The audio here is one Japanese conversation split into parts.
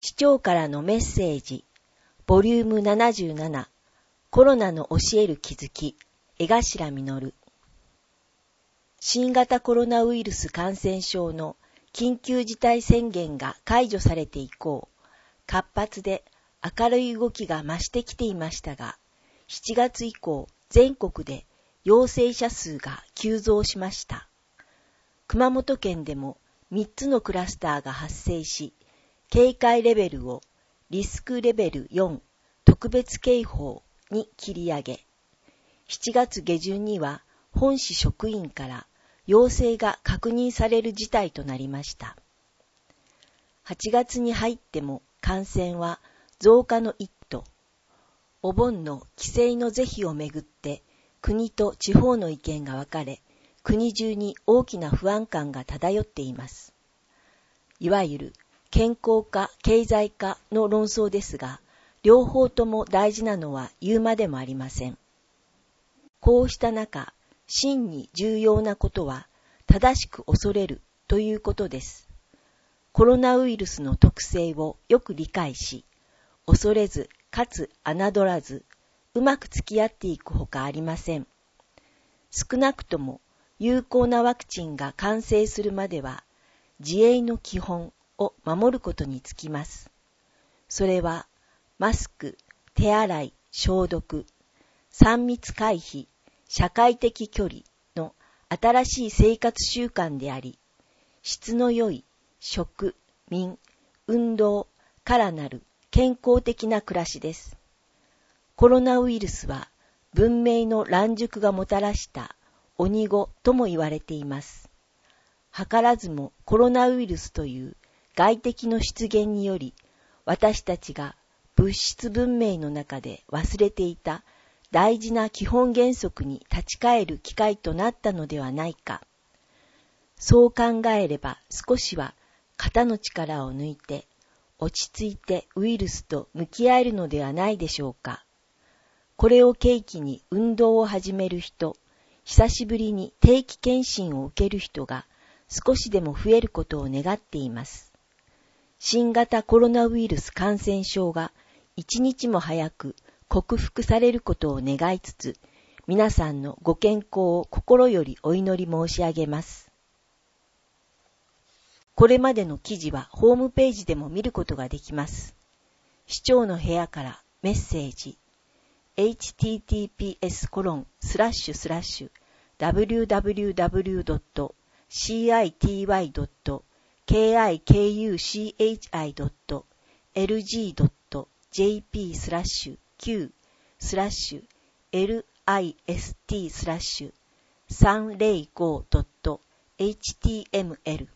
市長からのメッセージ、ボリューム77、コロナの教える気づき、江頭実。新型コロナウイルス感染症の緊急事態宣言が解除されて以降、活発で明るい動きが増してきていましたが、7月以降、全国で陽性者数が急増しました。熊本県でも3つのクラスターが発生し、警戒レベルをリスクレベル4特別警報に切り上げ、7月下旬には本市職員から陽性が確認される事態となりました。8月に入っても感染は増加の一途。お盆の帰省の是非をめぐって国と地方の意見が分かれ、国中に大きな不安感が漂っています。いわゆる健康か経済かの論争ですが、両方とも大事なのは言うまでもありません。こうした中、真に重要なことは正しく恐れるということです。コロナウイルスの特性をよく理解し、恐れずかつ侮らず、うまく付き合っていくほかありません。少なくとも有効なワクチンが完成するまでは、自衛の基本を守ることにつきます。それは、マスク、手洗い、消毒、3密回避、社会的距離の新しい生活習慣であり、質の良い食、眠、運動からなる健康的な暮らしです。コロナウイルスは文明の乱熟がもたらした鬼子とも言われています。図らずもコロナウイルスという外敵の出現により、私たちが物質文明の中で忘れていた大事な基本原則に立ち返る機会となったのではないか。そう考えれば少しは肩の力を抜いて落ち着いてウイルスと向き合えるのではないでしょうか。これを契機に運動を始める人、久しぶりに定期検診を受ける人が少しでも増えることを願っています。新型コロナウイルス感染症が一日も早く克服されることを願いつつ、皆さんのご健康を心よりお祈り申し上げます。これまでの記事はホームページでも見ることができます。市長の部屋からメッセージ https://www.cikuj.list.jp/q/list.305.html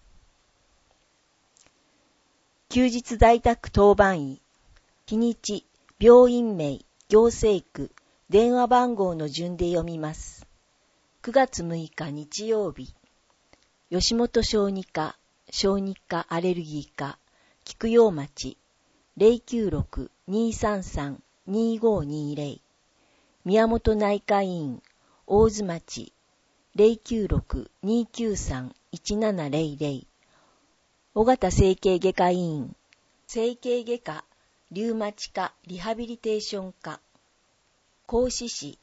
休日在宅当番医、日にち、病院名、行政区、電話番号の順で読みます。9月6日日曜日、吉本小児科アレルギー科、菊陽町、096-233-2520、宮本内科医院、大津町、096-293-1700、尾形整形外科医院、整形外科、リウマチ科リハビリテーション科、甲子市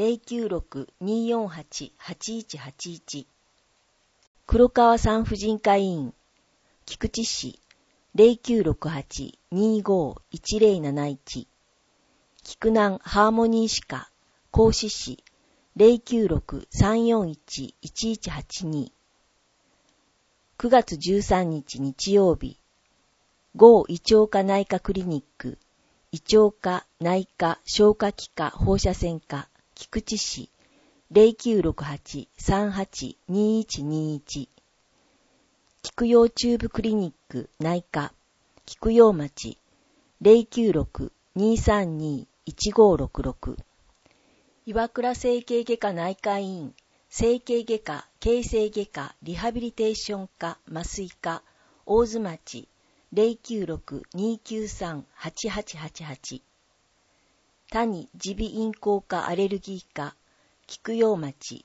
096-248-8181、黒川産婦人科医院、菊池市 0968-25-1071、菊南ハーモニー歯科、甲子市 096-341-1182、9月13日日曜日、郷胃腸科内科クリニック、胃腸科内科消化器科放射線科、菊池市 0968-38-2121、菊陽チューブクリニック内科、菊陽町 096-232-1566、岩倉整形外科内科医院、整形外科形成外科リハビリテーション科麻酔科、大津町 096-293-8888、谷耳鼻咽喉科アレルギー科、菊陽町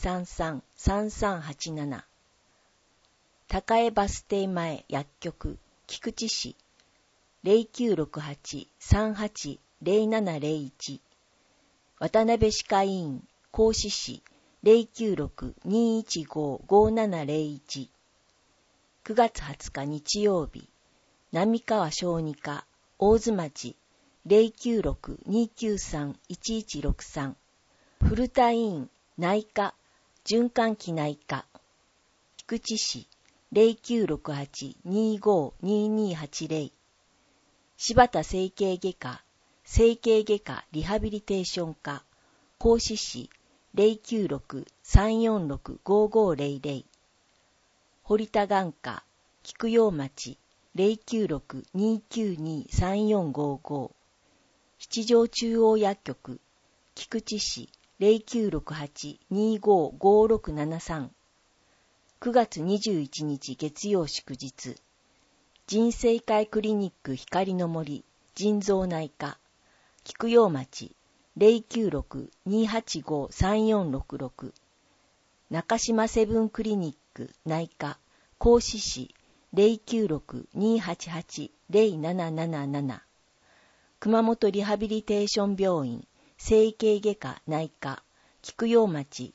096-233-3387、高江バス停前薬局菊池市 0968-380701 渡辺歯科医院甲子市 096-215-5701 9月20日日曜日並川小児科大津町 096-293-1163 古田医院内科循環器内科菊池市 0968-25-2280 柴田整形外科整形外科リハビリテーション科甲子市 096-346-5500 堀田眼科菊陽町 096-292-3455 七条中央薬局菊池市 0968-25-5673 9月21日月曜祝日人生会クリニック光の森腎臓内科菊陽町 096-285-3466 中島セブンクリニック内科甲子市 096-288-0777 熊本リハビリテーション病院整形外科内科菊陽町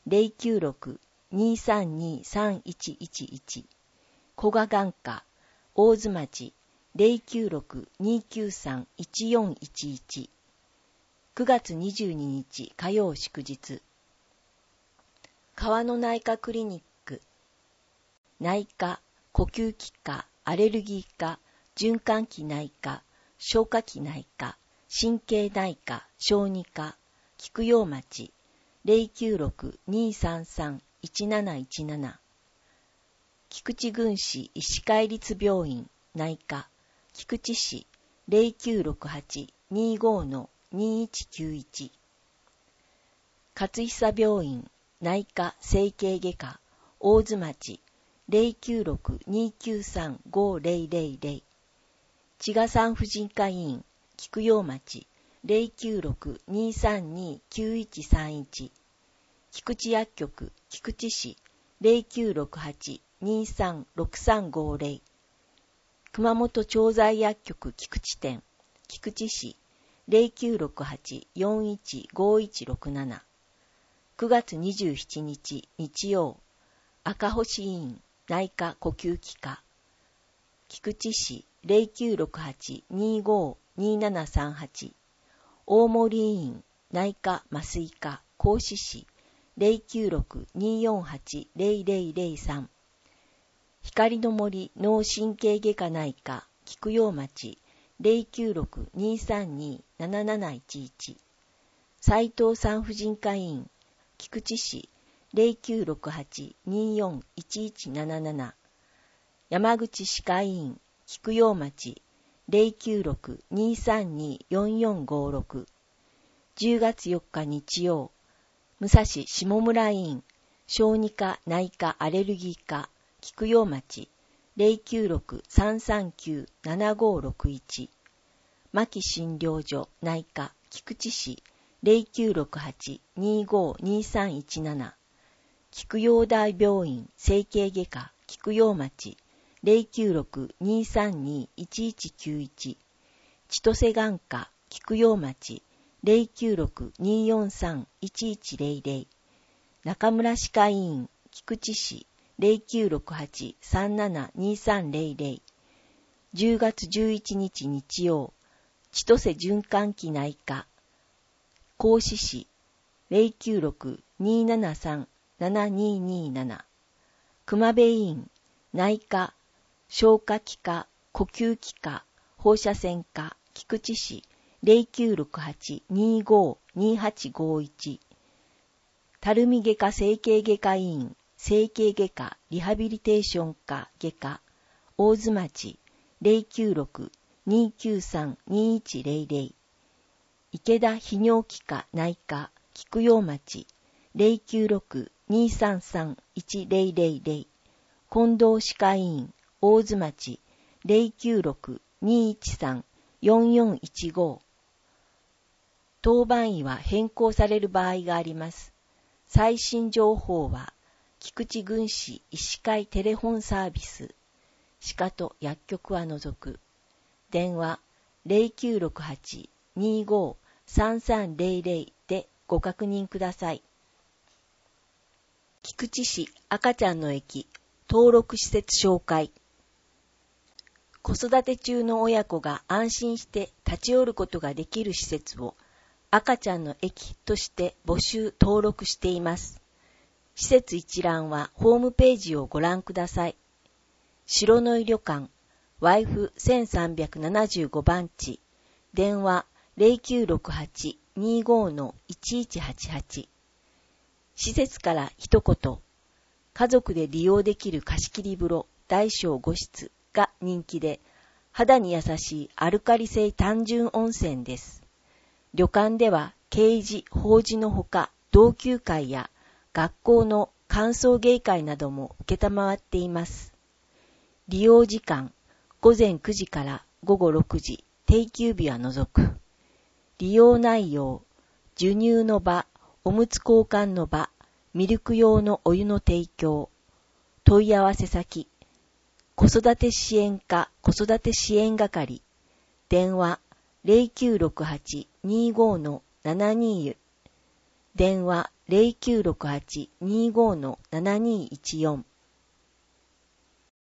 096-232-3111 古賀眼科大津町 096-293-1411 9月22日火曜祝日川の内科クリニック内科呼吸器科アレルギー科循環器内科消化器内科神経内科小児科菊陽町 096-233-1717 菊池郡市医師会立病院内科菊池市 0968-25-2191 勝久病院内科整形外科大津町 096-293-5000 千賀産婦人科医院菊陽町 096-232-9131 菊池薬局菊池市 096-823-6350 熊本調剤薬局菊池店菊池市 096-841-5167 9月27日日曜赤星医院内科呼吸器科菊池市 096-825-2738 大森医院内科麻酔科甲子市 096-248-0003 光の森脳神経外科内科菊陽町 096-232-7711 斉藤産婦人科医院菊池市 096-824-1177 山口歯科医院菊陽町 096-232-4456 10月4日日曜武蔵下村医院小児科内科アレルギー科菊陽町 096-339-7561 牧診療所内科菊池市 096-825-2317 菊陽大病院整形外科菊陽町 096-232-1191 千歳眼科菊陽町 096-243-1100 中村歯科医院菊池市 096-837-2300 10月11日日曜千歳循環器内科甲子市 096-273-7227 熊部医院内科消化器科呼吸器科放射線科菊池市 096-825-2851 垂水外科整形外科医院整形外科リハビリテーション科外科大津町 096-293-2100 池田泌尿器科内科菊陽町 096-233-1000 近藤歯科医院大津町 096-213-4415 当番医は変更される場合があります。最新情報は菊池郡市医師会テレフォンサービス歯科と薬局は除く。電話 0968-25-3300 でご確認ください。菊池市赤ちゃんの駅登録施設紹介。子育て中の親子が安心して立ち寄ることができる施設を赤ちゃんの駅として募集登録しています。施設一覧はホームページをご覧ください。白の井旅館、YF1375 番地、電話 0968-25-1188。施設から一言、家族で利用できる貸し切り風呂大小5室が人気で、肌に優しいアルカリ性単純温泉です。旅館では啓示・法事のほか、同級会や学校の歓送迎会なども受けたまわっています。利用時間、午前9時から午後6時、定休日は除く。利用内容、授乳の場、おむつ交換の場、ミルク用のお湯の提供。問い合わせ先、子育て支援課子育て支援係。電話 0968-25-72。電話 0968-25-7214。